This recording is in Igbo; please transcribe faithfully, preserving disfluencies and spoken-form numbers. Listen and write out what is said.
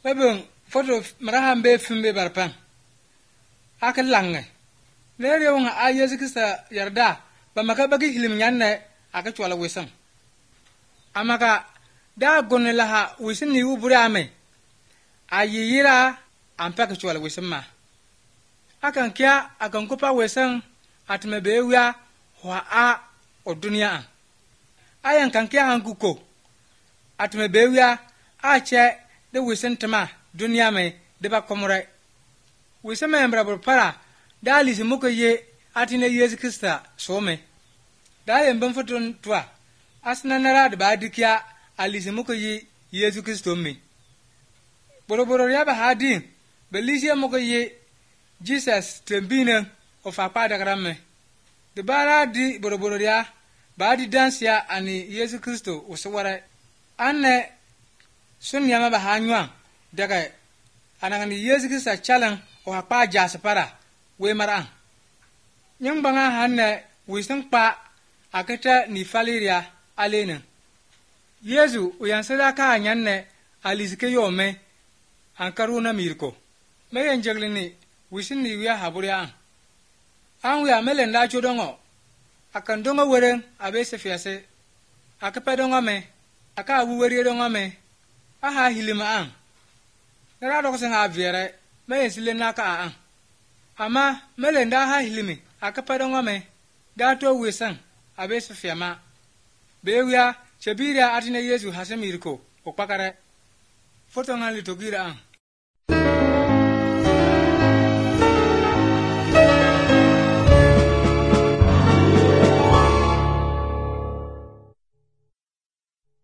Webung foto marahan be fimbe barpan. Aka lange. Lere wong a Yesu Krista yarda ba maka bagi hilim nyanne aka chwala wisam. Amaka da gonne laha wisin ni ubure ame. Ayira ampaka chwala wisam ma. Akan kya akan kupa wisam atme bewia wa a o dunia. Ayan kan kya hanguko atme bewia a che de wisin tama dunia me de ba komore. Wisam embra bor para dali si muka ye atine Yesu Krista some. Da yemben foton twa asna nara de ba dikia ali si muka ye Yesu Kristo me. Boroboro ya ba hadi belisi muka ye Jesus tembina of apada gramme. De bara di boroboro ya ba di dansia ani Yesu Kristo usawara anne sun yama ba hanywa daga anangani Yesu Krista chalang o apa jasa para we maran nyang banga hanne wisang pa akata ni faliria alena Yesu uyansada ka nyanne alizike yome ankaruna mirko meyen jaglini wisin ni wiya haburia an wiya melen la chodongo akan dongo weren abese fiase akapa dongo me aka abu weri dongo me aha hilima an nara doko senga aviere meyen silena ka an ama melenda ha hilimi akapa ngome dato wisan abese fiama bewia chebiria atine Yesu hasemiriko okpakare foto ngali togira an